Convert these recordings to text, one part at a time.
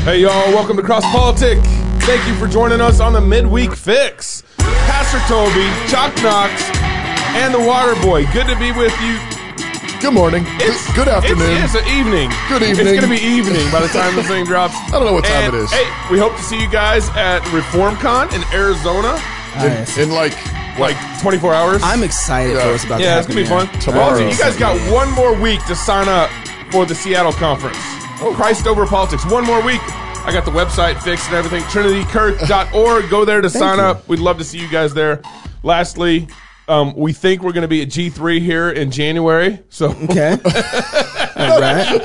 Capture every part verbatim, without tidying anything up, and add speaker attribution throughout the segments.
Speaker 1: Hey, y'all. Welcome to Cross Politic. Thank you for joining us on the Midweek Fix. Pastor Toby, Chalk Knox, and the Water Boy. Good to be with you.
Speaker 2: Good morning.
Speaker 1: It's,
Speaker 2: good afternoon.
Speaker 1: It's, it's an evening.
Speaker 2: Good evening.
Speaker 1: It's going to be evening by the time this thing drops.
Speaker 2: I don't know what time
Speaker 1: and,
Speaker 2: it is.
Speaker 1: Hey, we hope to see you guys at ReformCon in Arizona
Speaker 2: in, in like
Speaker 1: like twenty-four hours.
Speaker 3: I'm excited
Speaker 2: Yeah.
Speaker 3: for what's about
Speaker 1: yeah,
Speaker 3: to
Speaker 1: it's
Speaker 3: happen.
Speaker 1: going to be fun.
Speaker 2: Tomorrow.
Speaker 1: Also, you guys got one more week to sign up for the Seattle conference. Oh. Christ Over Politics. One more week. I got the website fixed and everything. Trinity Kirk dot org. Go there to sign
Speaker 3: you.
Speaker 1: up. We'd love to see you guys there. Lastly, um, we think we're going to be at G three here in January. So
Speaker 3: Okay. All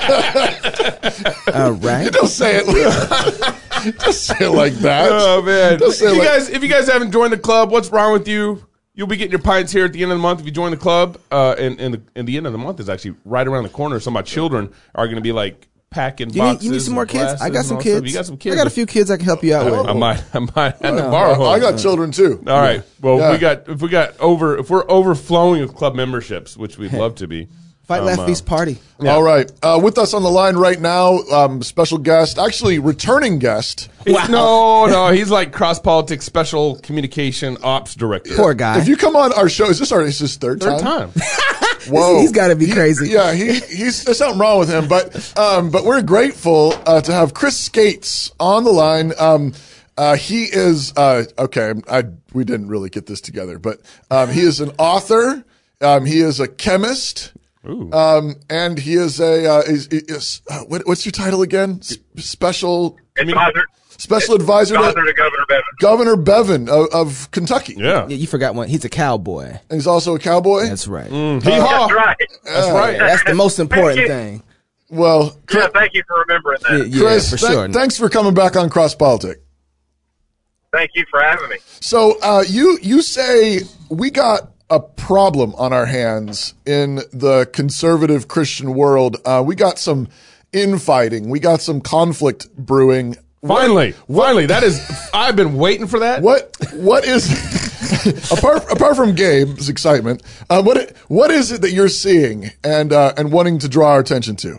Speaker 3: right. All right.
Speaker 2: Don't say it. Just say it like that.
Speaker 1: Oh man!
Speaker 2: Don't
Speaker 1: If
Speaker 2: say
Speaker 1: you
Speaker 2: like-
Speaker 1: guys, if you guys haven't joined the club, what's wrong with you? You'll be getting your pints here at the end of the month if you join the club. Uh, and and the, and the end of the month is actually right around the corner. So my children are going to be like packing
Speaker 3: You
Speaker 1: boxes.
Speaker 3: need, you need some more
Speaker 1: and
Speaker 3: kids?
Speaker 1: glasses
Speaker 3: I got
Speaker 1: and
Speaker 3: some
Speaker 1: all
Speaker 3: kids.
Speaker 1: stuff. You got some kids.
Speaker 3: I got a few kids I can help you out with.
Speaker 1: I might, I might have to
Speaker 3: know.
Speaker 1: borrow
Speaker 2: I
Speaker 1: one.
Speaker 2: got children too.
Speaker 1: All right. Well,
Speaker 2: Yeah.
Speaker 1: we got if we got over if we're overflowing with club memberships, which we'd love to be.
Speaker 3: Fight
Speaker 1: Um,
Speaker 3: Laugh
Speaker 1: uh,
Speaker 3: Feast Party.
Speaker 1: Yeah.
Speaker 2: All right. Uh, with us on the line right now, um, special guest, actually returning guest.
Speaker 1: He's- No, no, he's like cross politics special communication ops director.
Speaker 3: Poor guy.
Speaker 2: If you come on our show, is this our, is this third
Speaker 1: Third
Speaker 2: time?
Speaker 1: time.
Speaker 2: Whoa.
Speaker 3: He's gotta be
Speaker 2: He-
Speaker 3: crazy.
Speaker 2: Yeah, he, he's there's something wrong with him. But um, but we're grateful uh, to have Chris Skates on the line. Um, uh, he is uh, okay. I we didn't really get this together, but um, he is an author. Um, he is a chemist.
Speaker 1: Ooh.
Speaker 2: Um, and he is a uh, is, is uh, what, what's your title again? S- special
Speaker 4: Advisor,
Speaker 2: special advisor
Speaker 4: advisor
Speaker 2: to
Speaker 4: to Governor Bevin.
Speaker 2: Governor Bevin of, of Kentucky.
Speaker 1: Yeah.
Speaker 3: Yeah, you forgot one. He's a cowboy.
Speaker 2: And he's also a cowboy.
Speaker 3: That's right.
Speaker 1: Hee-haw.
Speaker 4: That's right.
Speaker 1: That's right.
Speaker 3: That's the most important
Speaker 4: you.
Speaker 3: thing.
Speaker 2: Well,
Speaker 4: Yeah, thank you for remembering that.
Speaker 3: Yeah,
Speaker 2: Chris,
Speaker 3: for
Speaker 2: thank-
Speaker 3: sure.
Speaker 2: thanks for coming back on Cross Politic.
Speaker 4: Thank you for having me.
Speaker 2: So uh, you you say we got a problem on our hands in the conservative Christian world. Uh, we got some infighting. We got some conflict brewing.
Speaker 1: Finally, finally, that is. I've been waiting for that.
Speaker 2: What what is apart apart from Gabe's excitement? Uh, what what is it that you're seeing and uh, and wanting to draw our attention to?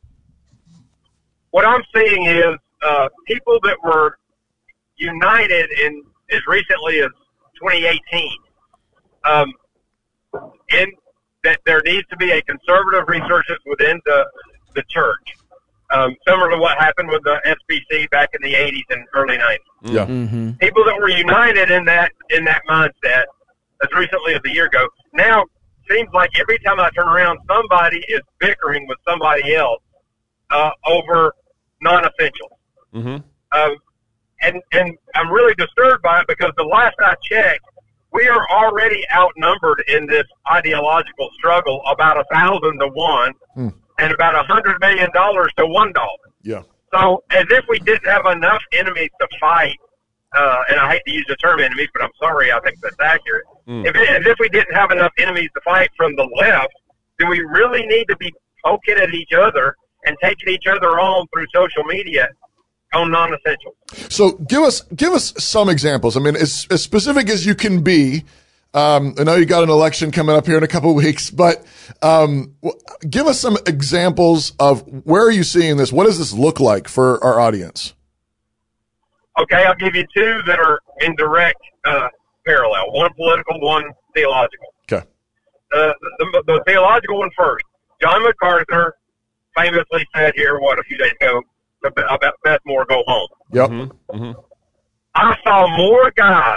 Speaker 4: What I'm seeing is uh, people that were united in as recently as twenty eighteen. Um, in that there needs to be a conservative resurgence within the the church, um, similar to what happened with the S B C back in the eighties and early nineties.
Speaker 2: Yeah.
Speaker 3: Mm-hmm.
Speaker 4: People that were united in that in that mindset as recently as a year ago. Now seems like every time I turn around, somebody is bickering with somebody else uh, over non-essentials.
Speaker 1: Mm-hmm.
Speaker 4: Um, and and I'm really disturbed by it because the last I checked, we are already outnumbered in this ideological struggle about a thousand to one,
Speaker 2: Hmm.
Speaker 4: and about a hundred million dollars to one dollar.
Speaker 2: Yeah.
Speaker 4: So as if we didn't have enough enemies to fight, uh, and I hate to use the term enemies, but I'm sorry, I think that's accurate.
Speaker 1: Mm.
Speaker 4: If, as if we didn't have enough enemies to fight from the left, do we really need to be poking at each other and taking each other on through social media on non-essentials?
Speaker 2: So give us give us some examples. I mean, as, as specific as you can be. Um, I know you got an election coming up here in a couple of weeks, but um, w- give us some examples of where are you seeing this? What does this look like for our audience?
Speaker 4: Okay, I'll give you two that are in direct uh, parallel. One political, one theological.
Speaker 2: Okay.
Speaker 4: Uh, the, the theological one first. John MacArthur famously said here, what, a few days ago, about Beth Moore go home.
Speaker 2: Yep.
Speaker 1: Mm-hmm. Mm-hmm.
Speaker 4: I saw more guys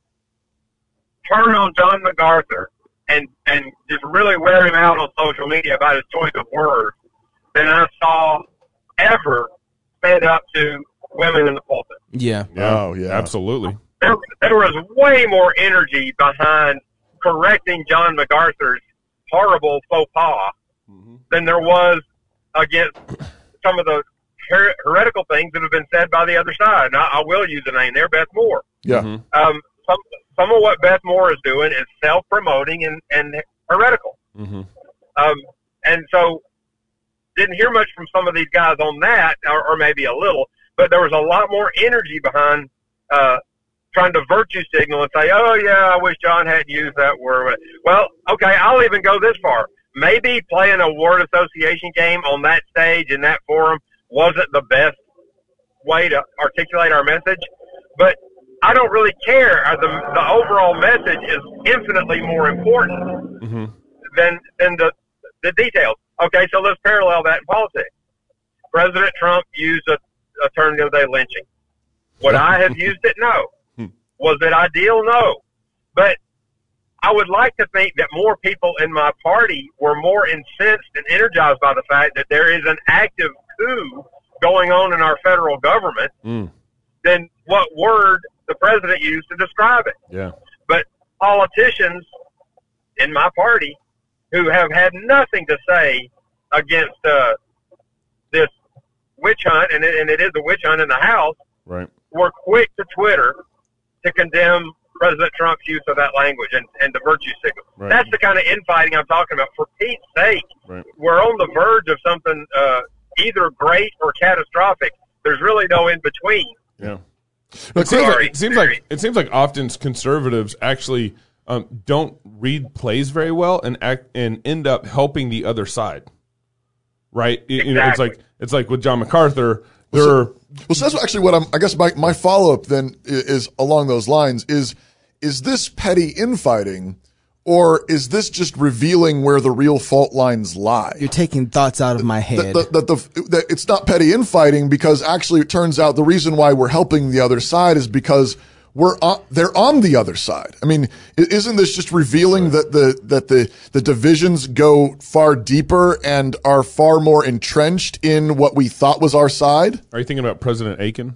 Speaker 4: turn on John MacArthur and, and just really wear him out on social media about his choice of words than I saw ever stand up to women in the pulpit.
Speaker 3: Yeah.
Speaker 2: Oh, yeah.
Speaker 1: Absolutely.
Speaker 4: There, there was way more energy behind correcting John MacArthur's horrible faux pas
Speaker 1: Mm-hmm.
Speaker 4: than there was against some of the her- heretical things that have been said by the other side. And I, I will use the name there, Beth Moore.
Speaker 2: Yeah.
Speaker 1: Mm-hmm.
Speaker 4: Um, some some of what Beth Moore is doing is self-promoting and, and heretical.
Speaker 1: Mm-hmm.
Speaker 4: Um, and so didn't hear much from some of these guys on that, or, or maybe a little, but there was a lot more energy behind uh, trying to virtue signal and say, oh, yeah, I wish John hadn't used that word. Well, okay, I'll even go this far. Maybe playing a word association game on that stage in that forum wasn't the best way to articulate our message. But I don't really care. Uh, The, the overall message is infinitely more important
Speaker 1: Mm-hmm.
Speaker 4: than than the the details. Okay, so let's parallel that in politics. President Trump used a, a term the other day, lynching. Would I have used it? No. Was it ideal? No. But I would like to think that more people in my party were more incensed and energized by the fact that there is an active coup going on in our federal government
Speaker 1: Mm.
Speaker 4: than what word the president used to describe it.
Speaker 1: Yeah.
Speaker 4: But politicians in my party who have had nothing to say against uh, this witch hunt, and it, and it is a witch hunt in the House,
Speaker 1: Right.
Speaker 4: were quick to Twitter to condemn President Trump's use of that language and, and the virtue signal.
Speaker 1: Right.
Speaker 4: That's the kind of infighting I'm talking about. For Pete's sake,
Speaker 1: Right.
Speaker 4: we're on the verge of something uh, either great or catastrophic. There's really no in between.
Speaker 1: Yeah. It seems,
Speaker 4: Sorry.
Speaker 1: like, it seems like it seems like often conservatives actually um, don't read plays very well and act and end up helping the other side. Right? You- You know, it's
Speaker 4: Exactly.
Speaker 1: like it's like with John MacArthur. There
Speaker 2: So-
Speaker 1: are
Speaker 2: Well, so that's actually what I'm. I guess my, my follow up then i- is along those lines. Is is this petty infighting, or is this just revealing where the real fault lines lie?
Speaker 3: You're taking thoughts out of my head.
Speaker 2: That the, the, the, that it's not petty infighting because actually it turns out the reason why we're helping the other side is because we're on, they're on the other side. I mean, i- isn't this just revealing that the that the the divisions go far deeper and are far more entrenched in what we thought was our side?
Speaker 1: are you thinking about President Aiken?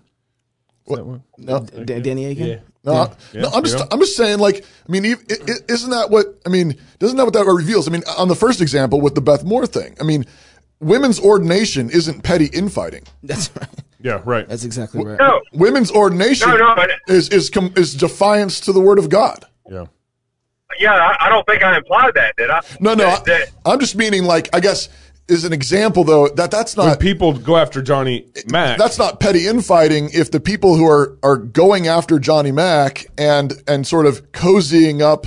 Speaker 1: Is that one?
Speaker 2: No,
Speaker 3: D- Danny Aiken?
Speaker 1: Yeah.
Speaker 2: No,
Speaker 1: Yeah,
Speaker 2: no, I'm just,
Speaker 1: yeah.
Speaker 2: I'm just saying, like, I mean, ev- i- i- isn't that what, I mean, doesn't that what that reveals? I mean, on the first example with the Beth Moore thing, I mean, women's ordination isn't petty infighting.
Speaker 3: That's right.
Speaker 1: Yeah, right.
Speaker 3: That's exactly right.
Speaker 4: No,
Speaker 2: Women's ordination
Speaker 4: No, no, but-
Speaker 2: is, is, com- is defiance to the word of God.
Speaker 1: Yeah.
Speaker 4: yeah, I, I don't think I implied that, did I?
Speaker 2: No, no,
Speaker 4: That- that-
Speaker 2: I, I'm just meaning, like, I guess, is an example though, that that's
Speaker 1: When
Speaker 2: not,
Speaker 1: people go after Johnny Mac,
Speaker 2: that's not petty infighting if the people who are, are going after Johnny Mack and, and sort of cozying up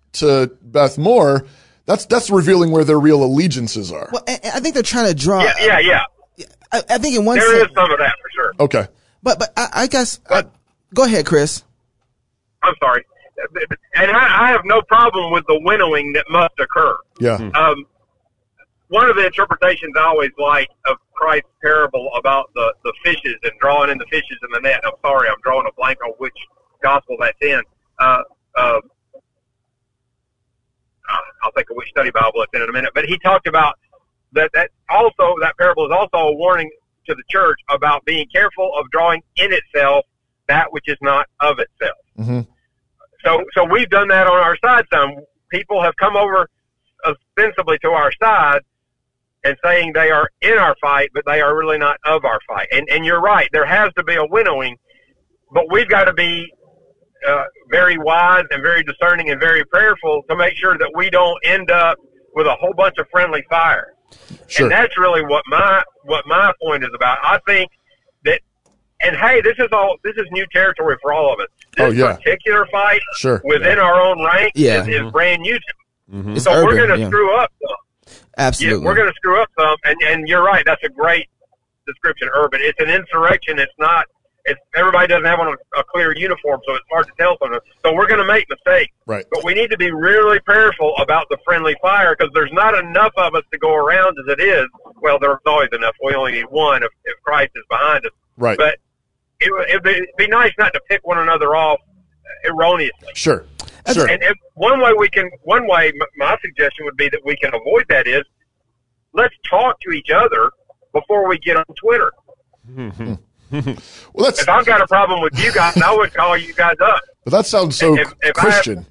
Speaker 2: to Beth Moore, that's, that's revealing where their real allegiances are.
Speaker 3: Well, I, I think they're trying to draw.
Speaker 4: yeah, yeah, yeah.
Speaker 3: I, I think in one
Speaker 4: There
Speaker 3: sense,
Speaker 4: is some of that for sure.
Speaker 2: Okay.
Speaker 3: but but I, I guess. Uh, go ahead, Chris.
Speaker 4: I'm sorry. And I, I have no problem with the winnowing that must occur.
Speaker 2: Yeah.
Speaker 4: Um, one of the interpretations I always like of Christ's parable about the, the fishes and drawing in the fishes in the net. I'm sorry, I'm drawing a blank on which gospel that's in. Uh, uh, I'll think of which study Bible it's in in a minute. But he talked about that, that also, that parable is also a warning to the church about being careful of drawing in itself that which is not of itself.
Speaker 2: Mm-hmm.
Speaker 4: So, so we've done that on our side some. People have come over ostensibly to our side and saying they are in our fight, but they are really not of our fight. And, and you're right. There has to be a winnowing, but we've got to be uh, very wise and very discerning and very prayerful to make sure that we don't end up with a whole bunch of friendly fire.
Speaker 2: Sure.
Speaker 4: And that's really what my, what my point is about. I think that, and hey, this is all, this is new territory for all of us. This
Speaker 2: Oh, yeah.
Speaker 4: particular fight
Speaker 2: Sure.
Speaker 4: within our own ranks
Speaker 3: Yeah.
Speaker 4: is, is brand new to
Speaker 1: Mm-hmm.
Speaker 3: It's
Speaker 4: So
Speaker 3: urban,
Speaker 4: we're going to
Speaker 3: yeah.
Speaker 4: screw up some. Yeah,
Speaker 3: Absolutely.
Speaker 4: we're going to screw up some, and, and you're right. That's a great description, urban. It's an insurrection. It's not. It's everybody doesn't have on a, a clear uniform, so it's hard to tell something. So we're going to make mistakes,
Speaker 2: Right.
Speaker 4: but we need to be really prayerful about the friendly fire because there's not enough of us to go around as it is. Well, there's always enough. We only need one if, if Christ is behind us.
Speaker 2: Right.
Speaker 4: But it would it'd be, it'd be nice not to pick one another off erroneously.
Speaker 2: Sure. Sure.
Speaker 4: And, and one way we can, one way m- my suggestion would be that we can avoid that is let's talk to each other before we get on Twitter.
Speaker 2: Well, that's,
Speaker 4: If I've got a problem with you guys, I would call you guys up.
Speaker 2: but that sounds so
Speaker 4: If- if I-
Speaker 2: Christian.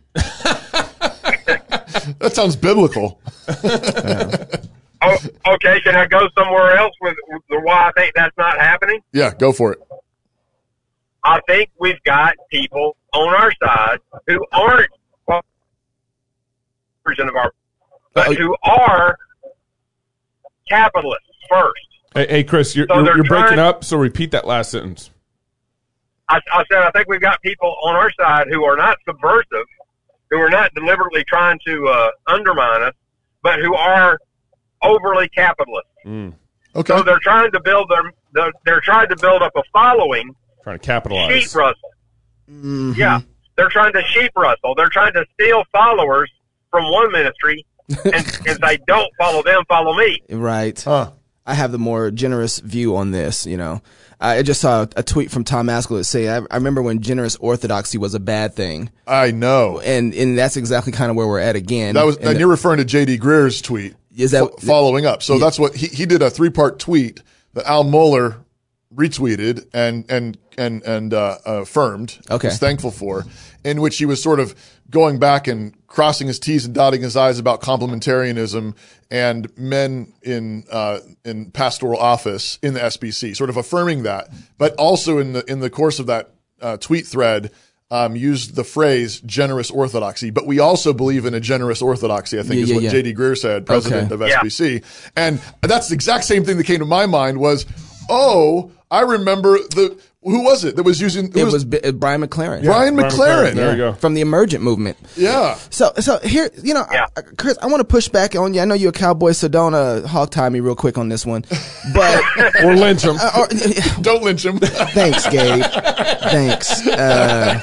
Speaker 2: That sounds biblical.
Speaker 4: Oh, okay, can I go somewhere else with, with why I think that's not happening?
Speaker 2: Yeah, go for it.
Speaker 4: I think we've got people on our side who aren't version of our, but who are capitalists first.
Speaker 1: Hey, hey, Chris, you're,
Speaker 4: So
Speaker 1: you're,
Speaker 4: they're
Speaker 1: you're breaking
Speaker 4: trying-
Speaker 1: up, so repeat that last sentence.
Speaker 4: I, I said I think we've got people on our side who are not subversive, who are not deliberately trying to uh, undermine us, but who are overly capitalist.
Speaker 1: Mm.
Speaker 2: Okay.
Speaker 4: So they're trying to build their they're, they're trying to build up a following.
Speaker 1: Trying to capitalize.
Speaker 4: Sheep rustle.
Speaker 3: Mm-hmm.
Speaker 4: Yeah, they're trying to sheep rustle. They're trying to steal followers from one ministry and, and say, "Don't follow them, follow me."
Speaker 3: Right.
Speaker 2: Huh.
Speaker 3: I have the more generous view on this, you know. I just saw a tweet from Tom Askell that say, I, I remember when generous orthodoxy was a bad thing.
Speaker 2: I know.
Speaker 3: And and that's exactly kind of where we're at again.
Speaker 2: That was,
Speaker 3: and,
Speaker 2: and you're referring to J D Greer's tweet.
Speaker 3: Is that
Speaker 2: fo- following up? So yeah. That's what he he did a three part tweet that Al Mohler retweeted and and and and uh, affirmed.
Speaker 3: Okay,
Speaker 2: was thankful for, in which he was sort of going back and crossing his T's and dotting his I's about complementarianism and men in uh, in pastoral office in the S B C, sort of affirming that, but also in the in the course of that uh, tweet thread. Um, used the phrase generous orthodoxy, but we also believe in a generous orthodoxy, I think
Speaker 3: yeah,
Speaker 2: is
Speaker 3: yeah,
Speaker 2: what
Speaker 3: yeah.
Speaker 2: J D Greer said, president
Speaker 3: okay.
Speaker 2: of S B C. Yeah. And that's the exact same thing that came to my mind was, oh, I remember the, who was it that was using,
Speaker 3: it was, was B- Brian McLaren.
Speaker 2: Yeah, Brian, Brian McLaren.
Speaker 1: McLaren. There you go.
Speaker 3: From the Emergent movement.
Speaker 2: Yeah.
Speaker 3: So, so here, you know,
Speaker 4: yeah.
Speaker 3: I, Chris, I want to push back on you. I know you're a Cowboy, so don't uh, hog tie me real quick on this one. But
Speaker 1: or lynch him.
Speaker 3: Uh, or,
Speaker 2: don't lynch him.
Speaker 3: Thanks, Gabe. Thanks. Uh,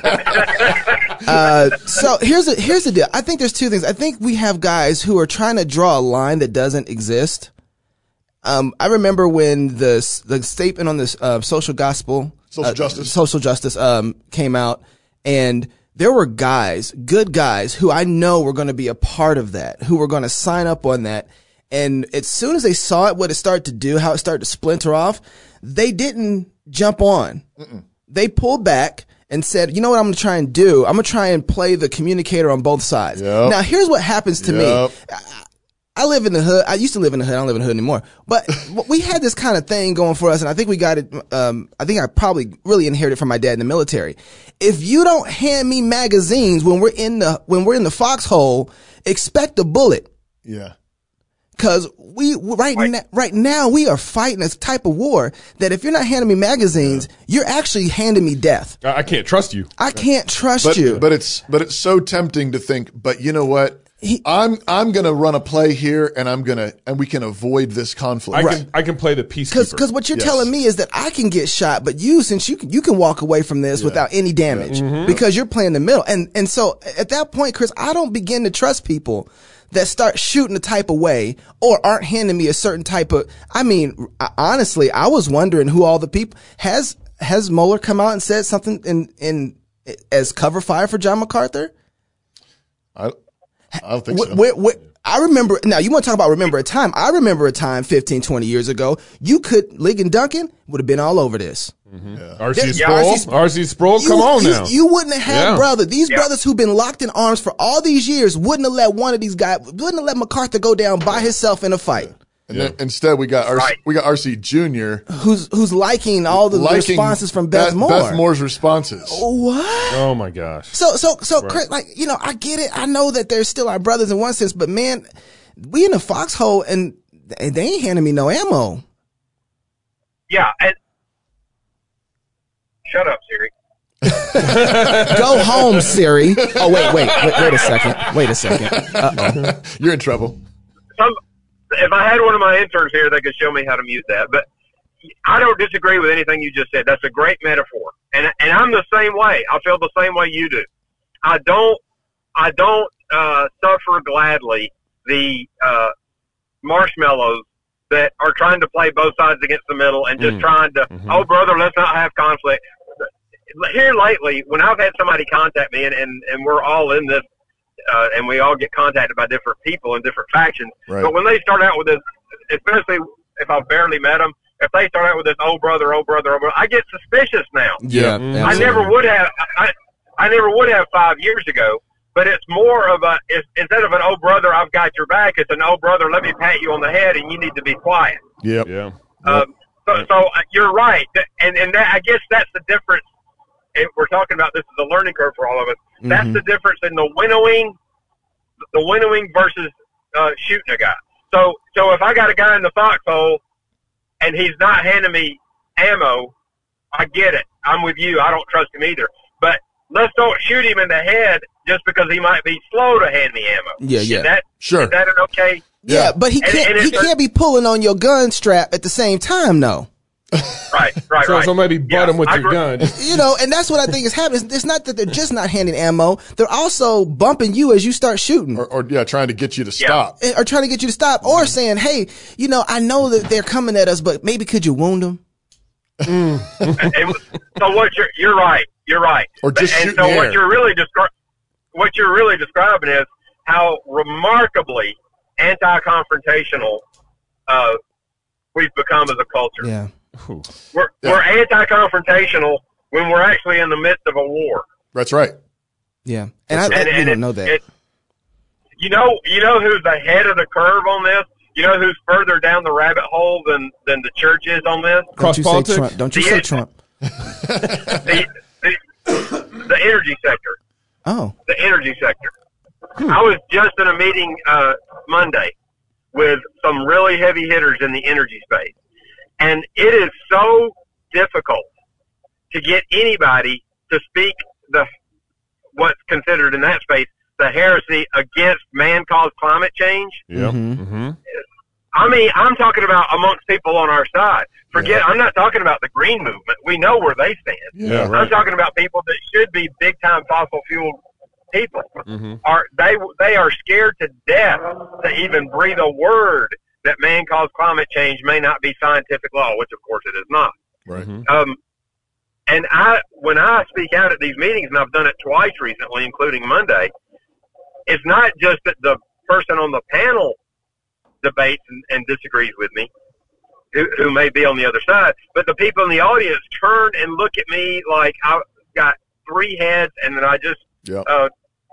Speaker 3: uh, so here's the here's the deal. I think there's two things. I think we have guys who are trying to draw a line that doesn't exist. Um, I remember when the the statement on this uh, social gospel,
Speaker 2: social
Speaker 3: uh,
Speaker 2: justice,
Speaker 3: social justice um, came out, and there were guys, good guys, who I know were going to be a part of that, who were going to sign up on that. And as soon as they saw it, what it started to do, how it started to splinter off, they didn't jump on. Mm-mm. They pulled back and said, you know what I'm going to try and do? I'm going to try and play the communicator on both sides. Yep. Now, here's what happens to yep. me. I, I live in the hood. I used to live in the hood. I don't live in the hood anymore. But we had this kind of thing going for us, and I think we got it. Um, I think I probably really inherited from my dad in the military. If you don't hand me magazines when we're in the when we're in the foxhole, expect a bullet.
Speaker 2: Yeah.
Speaker 3: Because we right
Speaker 4: right.
Speaker 3: now, right now we are fighting this type of war that if you're not handing me magazines, yeah. you're actually handing me death.
Speaker 1: I can't trust you.
Speaker 3: I can't trust
Speaker 2: but,
Speaker 3: you.
Speaker 2: But it's but it's so tempting to think. But you know what? He, I'm I'm gonna run a play here, and I'm gonna and we can avoid this conflict.
Speaker 1: I
Speaker 3: right.
Speaker 1: can I can play the peacekeeper.
Speaker 3: Because what you're
Speaker 2: yes.
Speaker 3: telling me is that I can get shot, but you, since you can, you can walk away from this yeah. without any damage yeah. mm-hmm. because you're playing the middle. And and so at that point, Chris, I don't begin to trust people that start shooting a type of way or aren't handing me a certain type of. I mean, honestly, I was wondering who all the people has has Mohler come out and said something in in as cover fire for John MacArthur.
Speaker 2: I. I don't think so.
Speaker 3: Where, where, I remember, now you want to talk about remember a time. I remember a time fifteen, twenty years ago, you could, Ligon Duncan would have been all over this.
Speaker 1: Mm-hmm. Yeah. R C Sproul, R C Sproul, come
Speaker 3: you,
Speaker 1: on
Speaker 3: you,
Speaker 1: now.
Speaker 3: You wouldn't have had
Speaker 1: yeah.
Speaker 3: brother. These
Speaker 4: yeah.
Speaker 3: brothers who've been locked in arms for all these years wouldn't have let one of these guys, wouldn't have let MacArthur go down by himself in a fight.
Speaker 2: And
Speaker 1: yeah.
Speaker 2: then instead, we got R C,
Speaker 4: right.
Speaker 2: we got R C Junior
Speaker 3: who's who's liking all the
Speaker 2: liking
Speaker 3: responses from Beth, Beth Moore.
Speaker 2: Beth Moore's responses.
Speaker 3: What?
Speaker 1: Oh my gosh!
Speaker 3: So so so,
Speaker 1: right.
Speaker 3: Chris, like you know, I get it. I know that they're still our brothers in one sense, but man, we in the foxhole and they ain't handing me no ammo.
Speaker 4: Yeah, and shut up, Siri.
Speaker 3: Go home, Siri. Oh wait, wait, wait, wait a second. Wait a second. Uh oh,
Speaker 2: you're in trouble.
Speaker 4: Some. If I had one of my interns here, they could show me how to mute that. But I don't disagree with anything you just said. That's a great metaphor, and and I'm the same way. I feel the same way you do. I don't I don't uh, suffer gladly the uh, marshmallows that are trying to play both sides against the middle and just mm. trying to. Mm-hmm. Oh, brother, let's not have conflict. Here lately, when I've had somebody contact me, and and, and we're all in this. Uh, and we all get contacted by different people in different factions.
Speaker 2: Right.
Speaker 4: But when they start out with this, especially if I've barely met them, if they start out with this, oh brother, oh brother, oh brother, I get suspicious now.
Speaker 3: Yeah,
Speaker 2: mm-hmm.
Speaker 4: I never would have. I, I never would have five years ago. But it's more of a it's, instead of an oh brother, I've got your back. It's an oh brother, let me pat you on the head, and you need to be quiet.
Speaker 2: Yep.
Speaker 1: Yeah.
Speaker 4: Um, so, so uh, you're right, and and that, I guess that's the difference. If we're talking about this is a learning curve for all of us. Mm-hmm. That's the difference in the winnowing, the winnowing versus uh, shooting a guy. So, so if I got a guy in the foxhole and he's not handing me ammo, I get it. I'm with you. I don't trust him either. But let's don't shoot him in the head just because he might be slow to hand me ammo.
Speaker 3: Yeah, yeah.
Speaker 4: Is that,
Speaker 2: sure.
Speaker 4: Is that an okay?
Speaker 3: Yeah, but he
Speaker 4: And-
Speaker 3: can't.
Speaker 4: and
Speaker 3: he
Speaker 4: it's a-
Speaker 3: can't be pulling on your gun strap at the same time, though.
Speaker 4: Right, right,
Speaker 1: So,
Speaker 4: right.
Speaker 1: so maybe butt
Speaker 4: Yeah,
Speaker 1: them with
Speaker 4: I
Speaker 1: your
Speaker 4: agree.
Speaker 1: gun.
Speaker 3: You know, and that's what I think is happening. It's, it's not that they're just not handing ammo; they're also bumping you as you start shooting,
Speaker 2: Or, or yeah, trying to get you to
Speaker 4: Yeah.
Speaker 2: stop.
Speaker 3: or trying to get you to stop, or saying, "Hey, you know, I know that they're coming at us, but maybe could you wound them?"
Speaker 4: And so what you're you're right. You're right.
Speaker 2: Or just
Speaker 4: and
Speaker 2: shoot
Speaker 4: so
Speaker 2: in the
Speaker 4: what
Speaker 2: air.
Speaker 4: you're really descri- what you're really describing is how remarkably anti-confrontational uh, we've become as a culture.
Speaker 3: Yeah,
Speaker 4: We're
Speaker 2: Yeah.
Speaker 4: we're anti-confrontational when we're actually in the midst of a war.
Speaker 2: That's right.
Speaker 3: yeah, and I,
Speaker 4: And,
Speaker 3: I, we
Speaker 4: and
Speaker 3: don't
Speaker 4: it-
Speaker 3: know that.
Speaker 4: it- you know, you know who's ahead of the curve on this. You know who's further down the rabbit hole than than the church is on this.
Speaker 3: Don't
Speaker 1: Cross
Speaker 3: you say
Speaker 1: politics.
Speaker 3: Trump? Don't you
Speaker 4: The
Speaker 3: say
Speaker 4: end-
Speaker 3: Trump?
Speaker 4: the, the, the energy sector.
Speaker 3: Oh,
Speaker 4: The energy sector.
Speaker 3: Hmm.
Speaker 4: I was just in a meeting uh, Monday with some really heavy hitters in the energy space, and it is so difficult to get anybody to speak the what's considered in that space the heresy against man-caused climate change.
Speaker 1: Yeah.
Speaker 3: Mhm.
Speaker 1: Mm-hmm.
Speaker 4: I mean, I'm talking about amongst people on our side. Forget, I'm not talking about the green movement. We know where they stand.
Speaker 1: Yeah,
Speaker 4: I'm
Speaker 1: right.
Speaker 4: talking about people that should be big-time fossil fuel people.
Speaker 1: Mm-hmm.
Speaker 4: Are they? They are scared to death to even breathe a word that man-caused climate change may not be scientific law, which of course it is not.
Speaker 2: Right.
Speaker 1: Mhm.
Speaker 4: Um, and I, when I speak out at these meetings, and I've done it twice recently, including Monday, it's not just that the person on the panel debates and, and disagrees with me, who, who may be on the other side, but the people in the audience turn and look at me like I've got three heads and then I just
Speaker 2: Yeah.
Speaker 4: uh,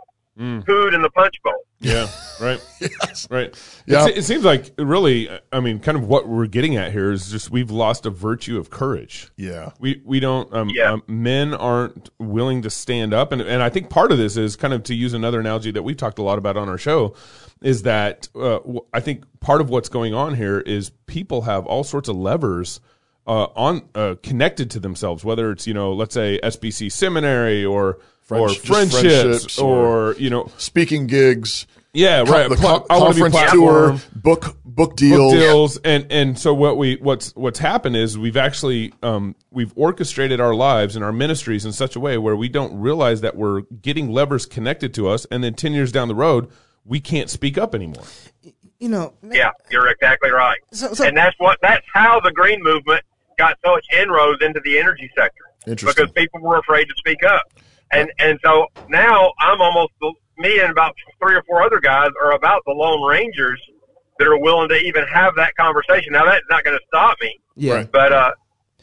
Speaker 1: Mm.
Speaker 4: pooed in the punch bowl.
Speaker 1: Yeah, right,
Speaker 2: Yes.
Speaker 1: right.
Speaker 2: Yeah.
Speaker 1: It, it seems like really, I mean, kind of what we're getting at here is just we've lost a virtue of courage.
Speaker 2: Yeah.
Speaker 1: We we don't um,
Speaker 4: Yeah.
Speaker 1: um men aren't willing to stand up, and and I think part of this is kind of, to use another analogy that we've talked a lot about on our show, is that uh, w- I think part of what's going on here is people have all sorts of levers uh, on uh, connected to themselves, whether it's, you know, let's say S B C seminary or
Speaker 2: Friends-
Speaker 1: or
Speaker 2: just
Speaker 1: friendships,
Speaker 2: friendships
Speaker 1: or,
Speaker 2: or-
Speaker 1: you know,
Speaker 2: Speaking gigs.
Speaker 1: yeah, right.
Speaker 2: The
Speaker 1: Pla-
Speaker 2: co-
Speaker 1: I wanna be
Speaker 2: conference
Speaker 1: platform.
Speaker 2: tour, book book deals.
Speaker 1: book deals, and and so what we what's what's happened is we've actually um, we've orchestrated our lives and our ministries in such a way where we don't realize that we're getting levers connected to us, and then ten years down the road we can't speak up anymore.
Speaker 3: you know,
Speaker 4: Yeah, you're exactly right.
Speaker 3: So- so-
Speaker 4: and that's what that's how the green movement got so much inroads into the energy sector.
Speaker 2: Interesting.
Speaker 4: Because people were afraid to speak up. And and so now I'm almost, me and about three or four other guys are about the Lone Rangers that are willing to even have that conversation. Now, that's not going to stop me.
Speaker 3: yeah.
Speaker 2: Right.
Speaker 4: But uh,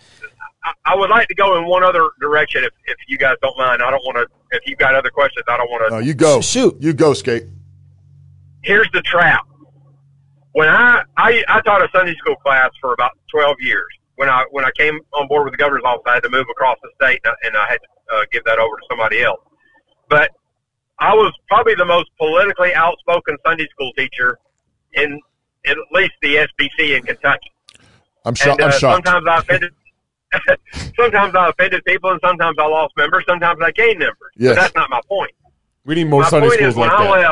Speaker 4: I, I would like to go in one other direction if, if you guys don't mind. I don't want to, if you've got other questions, I don't want to.
Speaker 2: No, you go.
Speaker 3: Shoot.
Speaker 2: You go, Skate.
Speaker 4: Here's the trap. When I, I I taught a Sunday school class for about twelve years. When I when I came on board with the governor's office, I had to move across the state, and I, and I had to uh, give that over to somebody else. But I was probably the most politically outspoken Sunday school teacher in, in at least the S B C in Kentucky.
Speaker 2: I'm, sho-
Speaker 4: And uh,
Speaker 2: I'm shocked.
Speaker 4: sometimes I offended. sometimes I offended people, and sometimes I lost members. Sometimes I gained members.
Speaker 2: Yes.
Speaker 4: But that's not my point.
Speaker 1: We need more
Speaker 4: My
Speaker 1: Sunday
Speaker 4: point
Speaker 1: schools
Speaker 4: is, when
Speaker 1: like
Speaker 4: I
Speaker 1: that.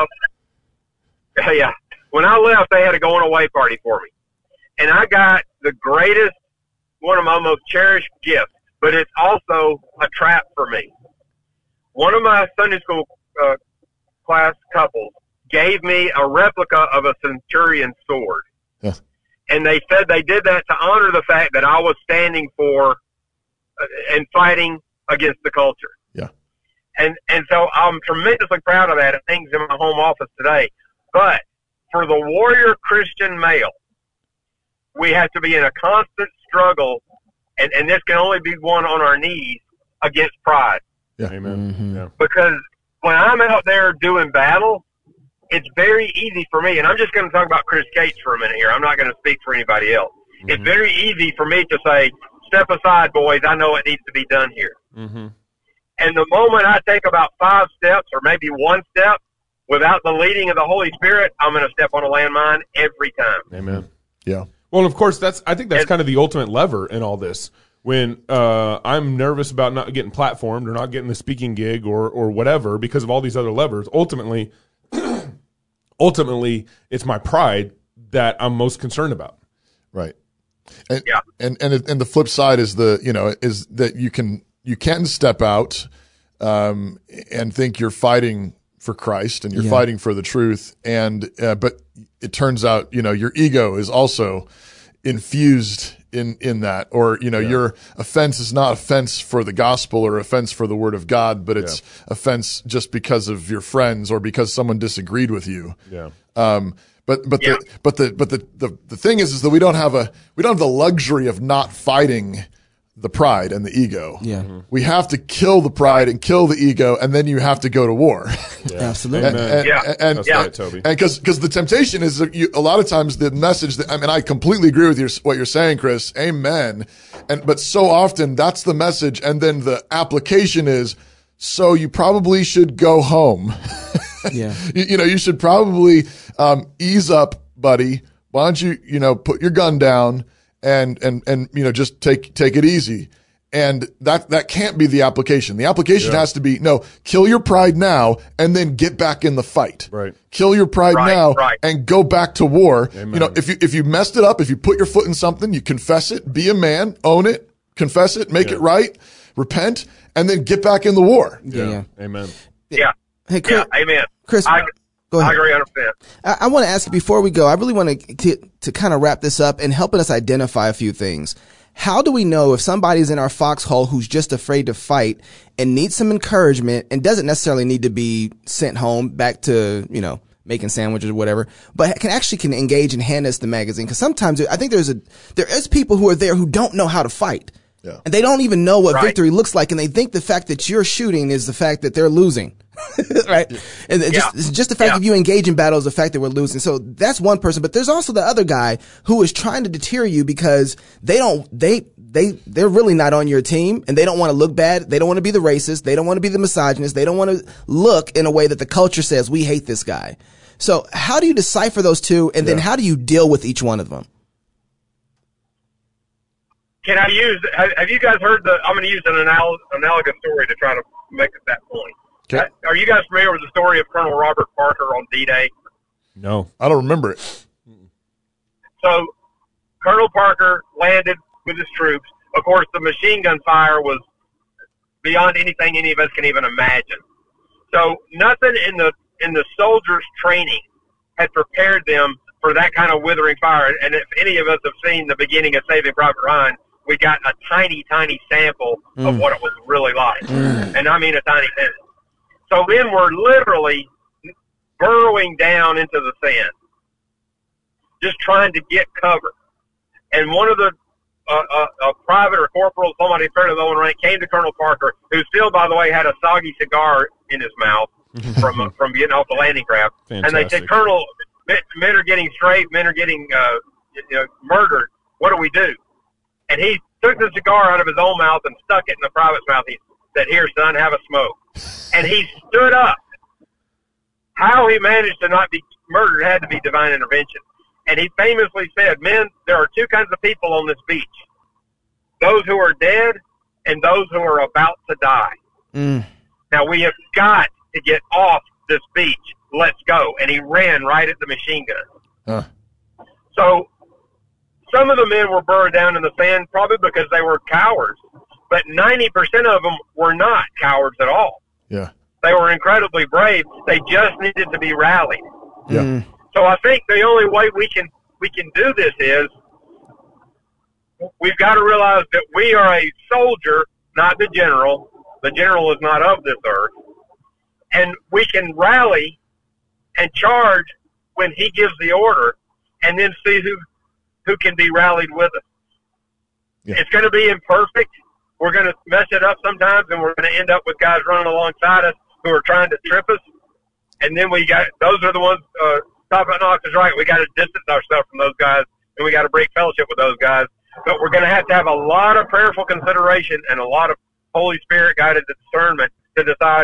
Speaker 4: left, yeah, when I left, they had a going away party for me, and I got the greatest, one of my most cherished gifts. But it's also a trap for me. One of my Sunday school uh, class couples gave me a replica of a centurion sword,
Speaker 2: Yeah.
Speaker 4: and they said they did that to honor the fact that I was standing for uh, and fighting against the culture.
Speaker 2: Yeah.
Speaker 4: And and so I'm tremendously proud of that. It hangs in my home office today. But for the warrior Christian male, we have to be in a constant struggle, and, and this can only be won on our knees against pride.
Speaker 1: Amen.
Speaker 3: Mhm.
Speaker 1: Yeah.
Speaker 4: Because when I'm out there doing battle, it's very easy for me, and I'm just going to talk about Chris Gates for a minute here. I'm not going to speak for anybody else.
Speaker 1: Mm-hmm.
Speaker 4: It's very easy for me to say, step aside, boys. I know it needs to be done here.
Speaker 1: Mm-hmm.
Speaker 4: And the moment I take about five steps or maybe one step without the leading of the Holy Spirit, I'm going to step on a landmine every time.
Speaker 1: Amen.
Speaker 2: Yeah.
Speaker 1: Well, of course, that's I think that's
Speaker 4: And-
Speaker 1: kind of the ultimate lever in all this. When uh, I'm nervous about not getting platformed or not getting the speaking gig or or whatever because of all these other levers, ultimately, ultimately, it's my pride that I'm most concerned about.
Speaker 2: Right. And,
Speaker 4: Yeah.
Speaker 2: and, and, it- and the flip side is the, you know, is that you can, you can step out, um, and think you're fighting for Christ and you're
Speaker 3: Yeah.
Speaker 2: fighting for the truth. And, uh, but it turns out, you know, your ego is also infused in, in that, or, you know, your offense is not offense for the gospel or offense for the word of God, but it's offense just because of your friends or because someone disagreed with you.
Speaker 1: Yeah.
Speaker 2: Um, but, but
Speaker 4: Yeah.
Speaker 2: the, but the, but the, the, the thing is, is that we don't have a, we don't have the luxury of not fighting the pride and the ego.
Speaker 3: Yeah.
Speaker 1: Mm-hmm.
Speaker 2: We have to kill the pride and kill the ego, and then you have to go to war.
Speaker 3: Absolutely.
Speaker 2: and,
Speaker 1: Amen.
Speaker 2: and,
Speaker 4: Yeah.
Speaker 2: and,
Speaker 1: That's
Speaker 4: Yeah.
Speaker 1: right, Toby.
Speaker 2: and because because the temptation is that you, a lot of times the message that, I mean, I completely agree with your, what you're saying, Chris. Amen. And but so often that's the message, and then the application is, so you probably should go home.
Speaker 3: Yeah.
Speaker 2: you, you know, you should probably um, ease up, buddy. Why don't you, you know, put your gun down and and and you know, just take take it easy. And that that can't be the application. The application
Speaker 1: Yeah.
Speaker 2: has to be, no, kill your pride now and then get back in the fight.
Speaker 1: Right.
Speaker 2: Kill your pride
Speaker 4: Right,
Speaker 2: now
Speaker 4: right.
Speaker 2: and go back to war.
Speaker 1: Amen.
Speaker 2: You know, if you if you messed it up, if you put your foot in something, you confess it, be a man, own it, confess it, make
Speaker 1: Yeah.
Speaker 2: it right, repent, and then get back in the war.
Speaker 3: Yeah. yeah.
Speaker 1: Amen.
Speaker 4: Yeah.
Speaker 3: Hey, Chris.
Speaker 4: Yeah. Amen.
Speaker 3: Chris,
Speaker 4: I,
Speaker 3: go ahead.
Speaker 4: I agree one hundred percent.
Speaker 3: I, I want to ask you before we go, I really want to, to, to kind of wrap this up and helping us identify a few things. How do we know if somebody's in our foxhole who's just afraid to fight and needs some encouragement and doesn't necessarily need to be sent home back to, you know, making sandwiches or whatever, but can actually can engage and hand us the magazine? Because sometimes I think there's a, there is people who are there who don't know how to fight.
Speaker 2: Yeah.
Speaker 3: And they don't even know what
Speaker 4: Right.
Speaker 3: victory looks like, and they think the fact that you're shooting is the fact that they're losing, right? And it just,
Speaker 4: Yeah.
Speaker 3: it's just the fact
Speaker 4: Yeah.
Speaker 3: that you engage in battle is the fact that we're losing. So that's one person, but there's also the other guy who is trying to deter you because they don't, they, they, they're really not on your team, and they don't want to look bad. They don't want to be the racist. They don't want to be the misogynist. They don't want to look in a way that the culture says we hate this guy. So how do you decipher those two, and then
Speaker 2: Yeah.
Speaker 3: how do you deal with each one of them?
Speaker 4: Can I use, have, have you guys heard the, I'm going to use an anal- analogous story to try to make that point.
Speaker 2: Okay.
Speaker 4: Uh, Are you guys familiar with the story of Colonel Robert Parker on D-Day?
Speaker 1: No.
Speaker 2: I don't remember it.
Speaker 4: So Colonel Parker landed with his troops. Of course, the machine gun fire was beyond anything any of us can even imagine. So nothing in the in the soldiers' training had prepared them for that kind of withering fire. And if any of us have seen the beginning of Saving Private Ryan, we got a tiny, tiny sample of what it was really like. And I mean a tiny sample. So then we're literally burrowing down into the sand, just trying to get cover. And one of the uh, uh, a private or corporal, somebody fairly low in rank, came to Colonel Parker, who still, by the way, had a soggy cigar in his mouth from uh, from getting off the landing craft. And they
Speaker 1: Fantastic.
Speaker 4: said, Colonel, men men are getting strafed, men are getting uh, you know, murdered. What do we do? And he took the cigar out of his own mouth and stuck it in the private's mouth. He said, "Here, son, have a smoke." And he stood up. How he managed to not be murdered had to be divine intervention. And he famously said, "Men, there are two kinds of people on this beach. Those who are dead and those who are about to die.
Speaker 3: Mm.
Speaker 4: Now, we have got to get off this beach. Let's go." And he ran right at the machine gun.
Speaker 2: Huh.
Speaker 4: So some of the men were buried down in the sand probably because they were cowards. But ninety percent of them were not cowards at all.
Speaker 2: Yeah.
Speaker 4: They were incredibly brave. They just needed to be rallied.
Speaker 2: Yeah.
Speaker 3: Mm.
Speaker 4: So I think the only way we can we can do this is we've got to realize that we are a soldier, not the general. The general is not of this earth. And we can rally and charge when he gives the order, and then see who who can be rallied with us.
Speaker 2: Yeah.
Speaker 4: It's going to be imperfect. We're going to mess it up sometimes, and we're going to end up with guys running alongside us who are trying to trip us. And then we got, those are the ones, uh, Top Knox is right. We got to distance ourselves from those guys, and we got to break fellowship with those guys. But we're going to have to have a lot of prayerful consideration and a lot of Holy Spirit guided discernment to decide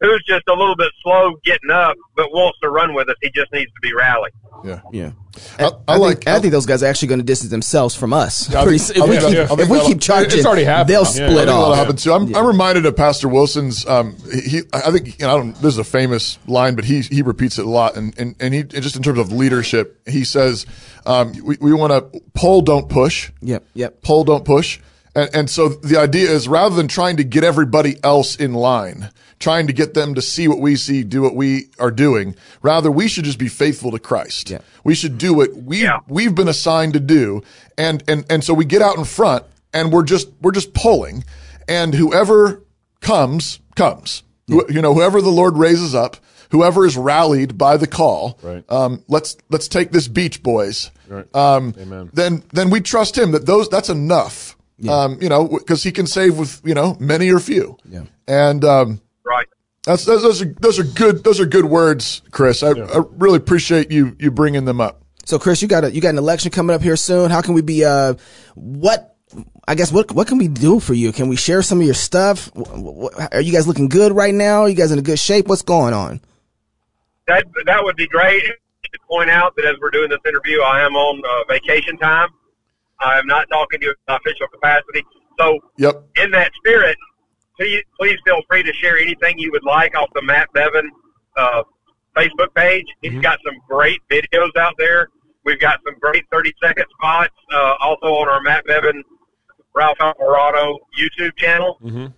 Speaker 4: who's just a little bit slow getting up, but wants to run with us. He just needs to be rallied.
Speaker 2: Yeah.
Speaker 3: Yeah.
Speaker 2: I, I,
Speaker 3: I,
Speaker 2: like.
Speaker 3: think, I think those guys are actually going to distance themselves from us.
Speaker 2: Yeah, I
Speaker 3: Pretty,
Speaker 2: think-
Speaker 3: if
Speaker 2: I
Speaker 3: we
Speaker 2: think
Speaker 3: keep,
Speaker 2: that- I think
Speaker 3: if we
Speaker 2: that'll-
Speaker 3: keep charging,
Speaker 1: it's already happened.
Speaker 3: they'll
Speaker 1: Yeah.
Speaker 3: split
Speaker 2: I think that'll
Speaker 3: off.
Speaker 2: happen too. I'm, I'm reminded of Pastor Wilson's. Um, he, I think, you know, I don't. This is a famous line, but he he repeats it a lot, and and and he just in terms of leadership, he says, um, we we want to pull, don't push.
Speaker 3: Yep, yep.
Speaker 2: Pull, don't push. And, and so the idea is rather than trying to get everybody else in line, trying to get them to see what we see, do what we are doing, rather we should just be faithful to Christ.
Speaker 3: Yeah.
Speaker 2: We should do what we
Speaker 4: Yeah.
Speaker 2: we've been assigned to do. And, and, and so we get out in front and we're just, we're just pulling, and whoever comes, comes. Who, you know, whoever the Lord raises up, whoever is rallied by the call,
Speaker 1: Right.
Speaker 2: um, let's, let's take this Beach Boys.
Speaker 1: Right.
Speaker 2: Um,
Speaker 1: Amen.
Speaker 2: then, then we trust him that those, that's enough. Um, you know, because he can save with, you know, many or few.
Speaker 3: Yeah.
Speaker 2: And, um,
Speaker 4: Right.
Speaker 2: that's, those, those are, those are good, those are good words, Chris. I, I really appreciate you, you bringing them up.
Speaker 3: So, Chris, you got a you got an election coming up here soon. How can we be? Uh, what? I guess what what can we do for you? Can we share some of your stuff? Wh- wh- Are you guys looking good right now? Are you guys in a good shape? What's going on?
Speaker 4: That that would be great. To point out that as we're doing this interview, I am on uh, vacation time. I am not talking to you in official capacity. So,
Speaker 2: Yep.
Speaker 4: in that spirit, please, please feel free to share anything you would like off the Matt Bevan uh, Facebook page. He's got some great videos out there. We've got some great thirty-second spots uh, also on our Matt Bevan, Ralph Alvarado YouTube channel. Um,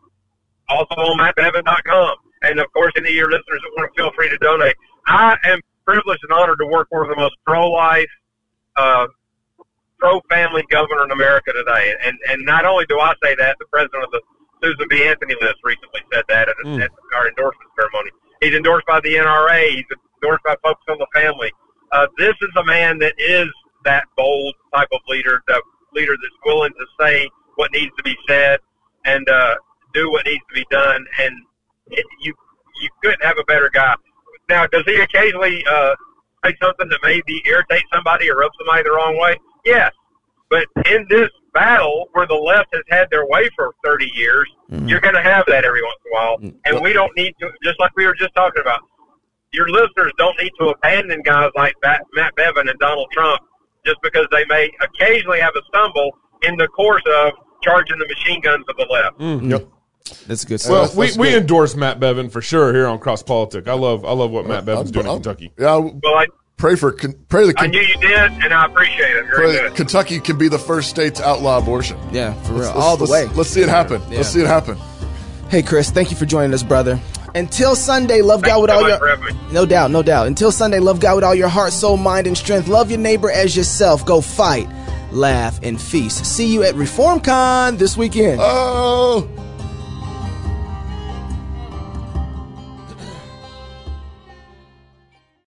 Speaker 4: also on matt bevan dot com. And, of course, any of your listeners that want to feel free to donate. I am privileged and honored to work for the most pro-life, uh, pro-family governor in America today. And and not only do I say that, the president of the Susan B. Anthony list recently said that at,
Speaker 1: Mm.
Speaker 4: at our endorsement ceremony. He's endorsed by the N R A. He's endorsed by Focus on the Family. Uh, this is a man that is that bold type of leader, the leader that's willing to say what needs to be said and uh, do what needs to be done. And it, you you couldn't have a better guy. Now, does he occasionally uh, say something that maybe irritate somebody or rub somebody the wrong way? Yes. But in this battle where the left has had their way for thirty years, mm-hmm. you're going to have that every once in a while. Mm-hmm. And we don't need to, just like we were just talking about, your listeners don't need to abandon guys like Matt Bevan and Donald Trump just because they may occasionally have a stumble in the course of charging the machine guns of the left.
Speaker 1: Mm-hmm.
Speaker 2: Yep.
Speaker 3: That's good
Speaker 1: Well,
Speaker 3: stuff.
Speaker 1: we, we endorse Matt Bevan for sure here on Cross Politic. I love I love what Matt Bevan's
Speaker 2: I'm-
Speaker 1: doing in
Speaker 2: I'm-
Speaker 1: Kentucky.
Speaker 2: Yeah.
Speaker 4: Well, I,
Speaker 2: Pray for, pray the,
Speaker 4: I knew you did, and I appreciate it. Very
Speaker 2: pray
Speaker 4: good.
Speaker 2: that Kentucky can be the first state to outlaw abortion.
Speaker 3: Yeah, for real,
Speaker 2: Let's-
Speaker 3: all the
Speaker 2: let's-
Speaker 3: way.
Speaker 2: Let's see it happen.
Speaker 3: Yeah.
Speaker 2: Let's see it happen.
Speaker 3: Hey, Chris, thank you for joining us, brother. Until Sunday, love
Speaker 4: Thank
Speaker 3: God
Speaker 4: you
Speaker 3: with
Speaker 4: so
Speaker 3: all
Speaker 4: much
Speaker 3: your
Speaker 4: for having me.
Speaker 3: no doubt, no doubt. Until Sunday, love God with all your heart, soul, mind, and strength. Love your neighbor as yourself. Go fight, laugh, and feast. See you at ReformCon this weekend.
Speaker 2: Oh.